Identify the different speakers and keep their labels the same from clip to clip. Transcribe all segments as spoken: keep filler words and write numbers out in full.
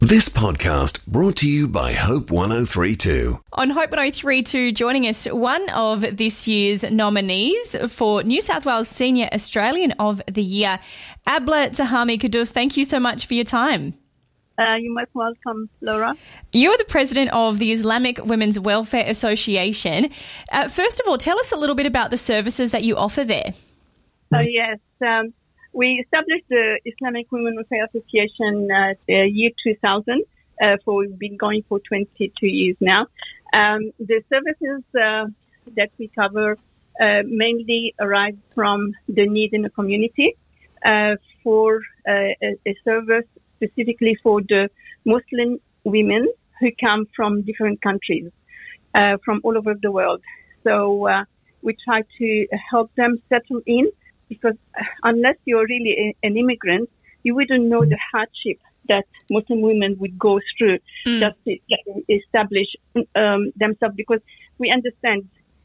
Speaker 1: This podcast brought to you by Hope one oh three point two.
Speaker 2: On Hope one oh three point two, joining us, one of this year's nominees for New South Wales Senior Australian of the Year, Abla Tahami Kudus. Thank you so much for your time.
Speaker 3: Uh, you're most welcome, Laura.
Speaker 2: You are the president of the Islamic Women's Welfare Association. Uh, first of all, tell us a little bit about the services that you offer there.
Speaker 3: Uh, yes, um, we established the Islamic Women's Welfare Association uh, the year two thousand. Uh, for we've been going for twenty-two years now. Um, the services uh, that we cover uh, mainly arise from the need in the community uh, for uh, a, a service specifically for the Muslim women who come from different countries, uh, from all over the world. So uh, we try to help them settle in, because unless you're really a, an immigrant, you wouldn't know the hardship that Muslim women would go through mm. just to establish um, themselves. Because we understand,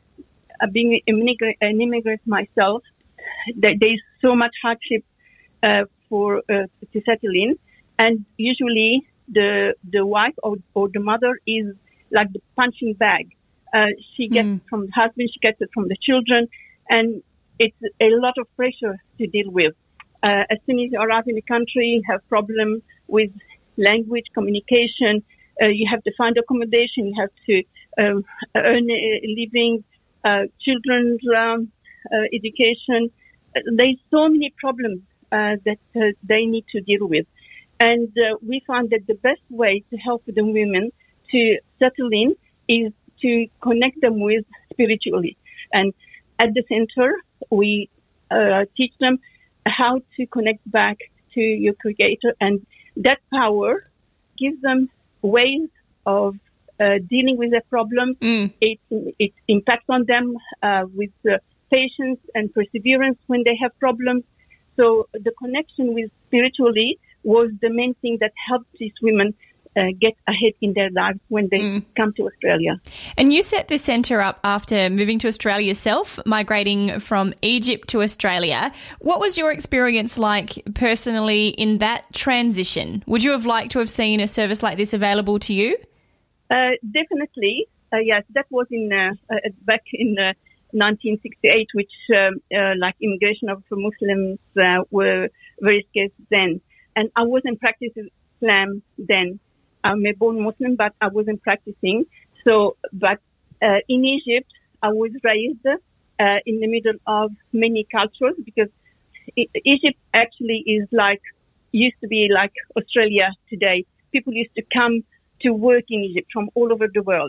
Speaker 3: uh, being an immigrant, an immigrant myself, that there's so much hardship uh, for uh, to settle in. And usually the the wife or, or the mother is like the punching bag. Uh, she gets mm. it from the husband, she gets it from the children, and it's a lot of pressure to deal with. Uh, as soon as you arrive in the country, you have problems with language, communication, uh, you have to find accommodation, you have to uh, earn a living, uh, children's um, uh, education. There's so many problems uh, that uh, they need to deal with. And uh, we found that the best way to help the women to settle in is to connect them with spiritually. And at the center, we uh, teach them how to connect back to your Creator. And that power gives them ways of uh, dealing with their problem. Mm. It, it impacts on them uh, with uh, patience and perseverance when they have problems. So the connection with spiritually was the main thing that helped these women uh, get ahead in their lives when they mm. come to Australia.
Speaker 2: And you set the centre up after moving to Australia yourself, migrating from Egypt to Australia. What was your experience like personally in that transition? Would you have liked to have seen a service like this available to you?
Speaker 3: Uh, definitely, uh, yes. That was in uh, uh, back in uh, nineteen sixty-eight, which um, uh, like immigration of Muslims uh, were very scarce then. And I wasn't practicing Islam then. I'm a born Muslim, but I wasn't practicing. So, but uh, in Egypt, I was raised uh, in the middle of many cultures, because it, Egypt actually is like, used to be like Australia today. People used to come to work in Egypt from all over the world.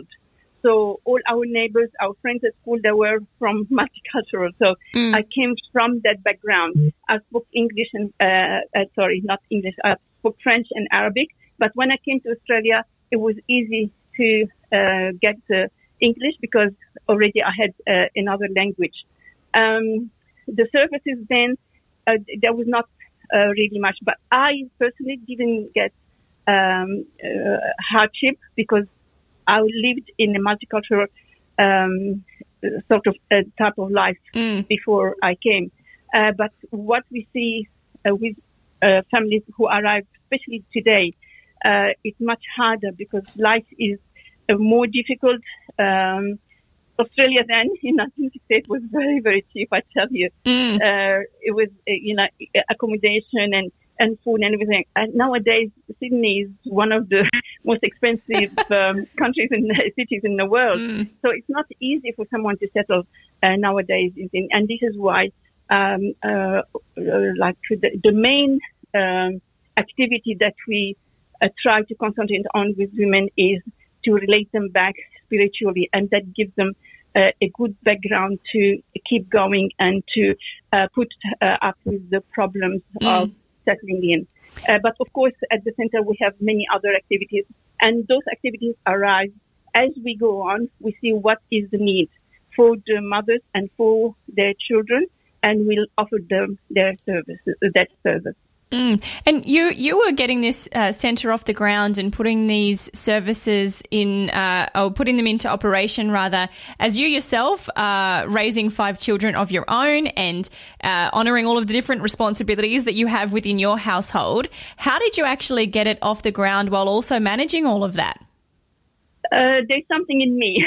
Speaker 3: So all our neighbors, our friends at school, they were from multicultural. So mm. I came from that background. I spoke English and, uh, uh, sorry, not English. I spoke French and Arabic. But when I came to Australia, it was easy to uh, get uh, English, because already I had uh, another language. Um, the services then, uh, there was not uh, really much. But I personally didn't get um, uh, hardship, because I lived in a multicultural um, sort of uh, type of life mm. before I came. Uh, but what we see uh, with uh, families who arrive, especially today, uh, it's much harder, because life is uh, more difficult. Um, Australia then, in nineteen sixty-eight, was very, very cheap, I tell you. Mm. Uh, it was, uh, you know, accommodation and and food and everything. And nowadays, Sydney is one of the most expensive um, countries and cities in the world. Mm. So it's not easy for someone to settle uh, nowadays. And this is why, um, uh, like the, the main um, activity that we uh, try to concentrate on with women is to relate them back spiritually, and that gives them uh, a good background to keep going and to uh, put uh, up with the problems mm. of settling in. Uh, but of course, at the center, we have many other activities, and those activities arise as we go on. We see what is the need for the mothers and for their children, and we'll offer them their service, that service.
Speaker 2: Mm. And you you were getting this uh, centre off the ground and putting these services in, uh, or putting them into operation rather, as you yourself are raising five children of your own and uh, honouring all of the different responsibilities that you have within your household. How did you actually get it off the ground while also managing all of that?
Speaker 3: Uh, there's something in me.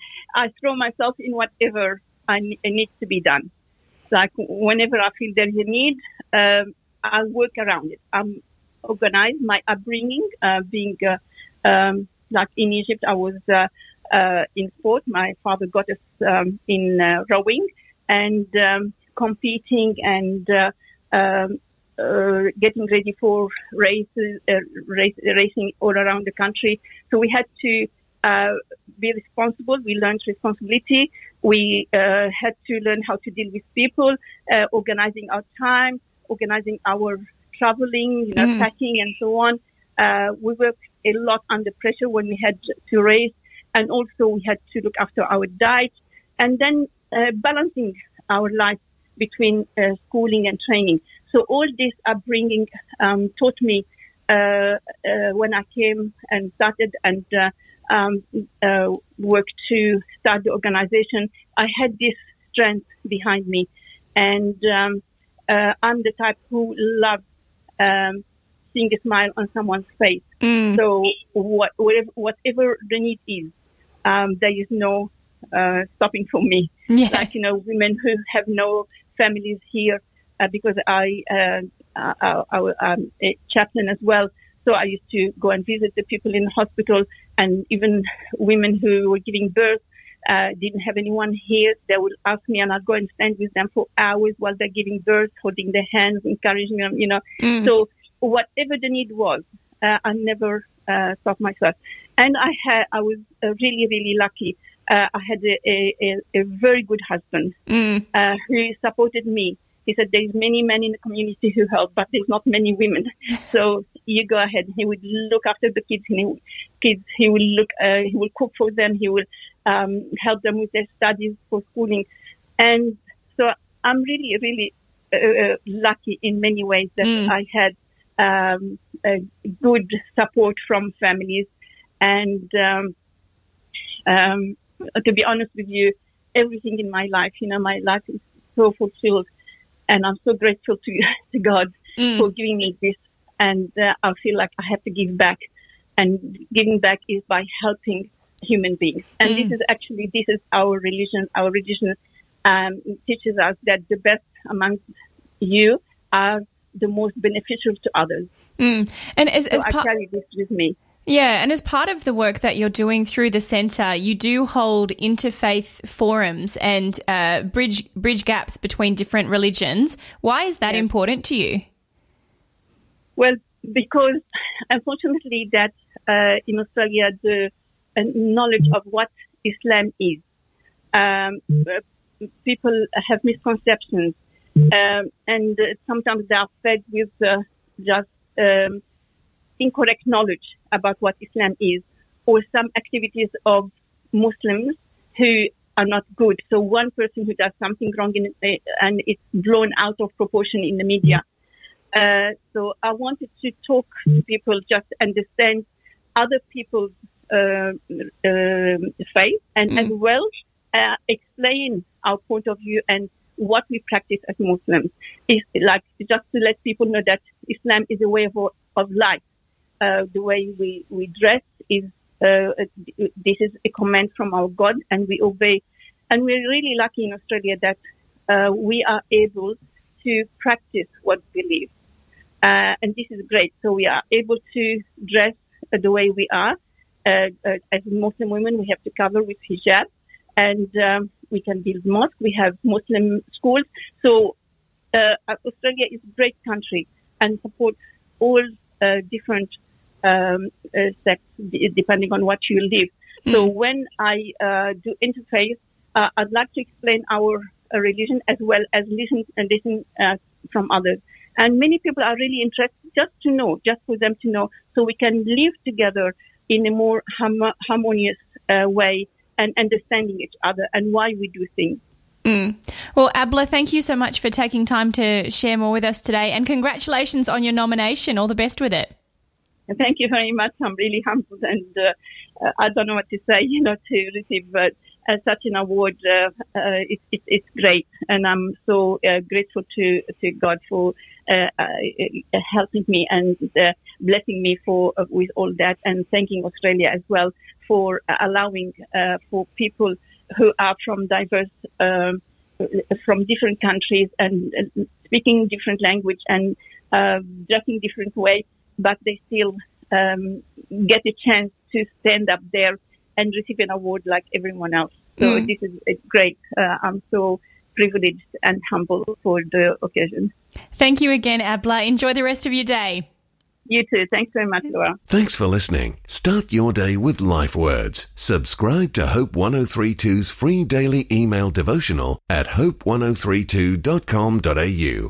Speaker 3: I throw myself in whatever I, it needs to be done. Like whenever I feel there's a need, um, I'll work around it. I'm organized. My upbringing, uh, being uh, um, like in Egypt, I was uh, uh, in sport. My father got us um, in uh, rowing and um, competing and uh, um, uh, getting ready for races, uh, race, racing all around the country. So we had to uh, be responsible. We learned responsibility. We uh, had to learn how to deal with people, uh, organizing our time, organizing our traveling, you know, mm. packing and so on. Uh, we worked a lot under pressure when we had to race, and also we had to look after our diet, and then uh, balancing our life between uh, schooling and training. So all this upbringing um, taught me uh, uh, when I came and started and uh, um, uh, worked to start the organization. I had this strength behind me, and um, Uh, I'm the type who loves um, seeing a smile on someone's face. Mm. So what, whatever, whatever the need is, um, there is no uh, stopping for me. Yeah. Like, you know, women who have no families here, uh, because I, uh, I, I, I'm a chaplain as well. So I used to go and visit the people in the hospital, and even women who were giving birth. Uh, didn't have anyone here. They would ask me, and I'd go and stand with them for hours while they're giving birth, holding their hands, encouraging them, you know. Mm. So whatever the need was, uh, I never uh, stopped myself. And I had, I was uh, really, really lucky. Uh, I had a, a, a very good husband mm. uh, who supported me. He said, there's many men in the community who help, but there's not many women. So you go ahead. He would look after the kids. He, kids. He will look. Uh, he will cook for them. He will um, help them with their studies for schooling. And so I'm really, really uh, lucky in many ways that mm. I had um, a good support from families. And um, um, to be honest with you, everything in my life, you know, my life is so fulfilled. And I'm so grateful to, to God mm. for giving me this. And uh, I feel like I have to give back. And giving back is by helping human beings. And mm. this is actually, this is our religion. Our religion um, teaches us that the best amongst you are the most beneficial to others.
Speaker 2: Mm. And as,
Speaker 3: so
Speaker 2: as
Speaker 3: I
Speaker 2: part-
Speaker 3: carry this with me.
Speaker 2: Yeah, and as part of the work that you're doing through the centre, you do hold interfaith forums and uh, bridge bridge gaps between different religions. Why is that yes. important to you?
Speaker 3: Well, because unfortunately that uh, in Australia, the uh, knowledge of what Islam is, um, uh, people have misconceptions, um, and uh, sometimes they are fed with uh, just um, incorrect knowledge about what Islam is, or some activities of Muslims who are not good. So one person who does something wrong in, uh, and it's blown out of proportion in the media. Uh, so I wanted to talk to people, just understand other people's uh, uh, faith, and mm. as well uh, explain our point of view and what we practice as Muslims. It's like just to let people know that Islam is a way of, of life. Uh, the way we, we dress is, uh, this is a command from our God, and we obey. And we're really lucky in Australia that uh, we are able to practice what we believe. Uh, and this is great. So we are able to dress uh, the way we are. Uh, uh, as Muslim women, we have to cover with hijab, and um, we can build mosques. We have Muslim schools. So uh, Australia is a great country and supports all uh, different um, uh, sects, d- depending on what you live. Mm. So when I uh, do interfaith, uh, I'd like to explain our uh, religion as well as listen and listen uh, from others. And many people are really interested just to know, just for them to know, so we can live together in a more hum- harmonious uh, way and understanding each other and why we do things.
Speaker 2: Mm. Well, Abla, thank you so much for taking time to share more with us today, and congratulations on your nomination. All the best with it.
Speaker 3: Thank you very much. I'm really humbled, and uh, I don't know what to say, you know, to receive uh, uh, such an award. Uh, uh, it, it, it's great, and I'm so uh, grateful to, to God for uh, uh, helping me and uh, blessing me for uh, with all that, and thanking Australia as well for uh, allowing uh, for people who are from diverse, um, from different countries and uh, speaking different language and uh, dressing different way, but they still um, get a chance to stand up there and receive an award like everyone else. So mm. this is it's great. Uh, I'm so privileged and humble for the occasion.
Speaker 2: Thank you again, Abla. Enjoy the rest of your day.
Speaker 3: You too. Thanks very much, Laura.
Speaker 1: Thanks for listening. Start your day with Life Words. Subscribe to Hope ten thirty-two's free daily email devotional at hope ten thirty-two dot com dot a u.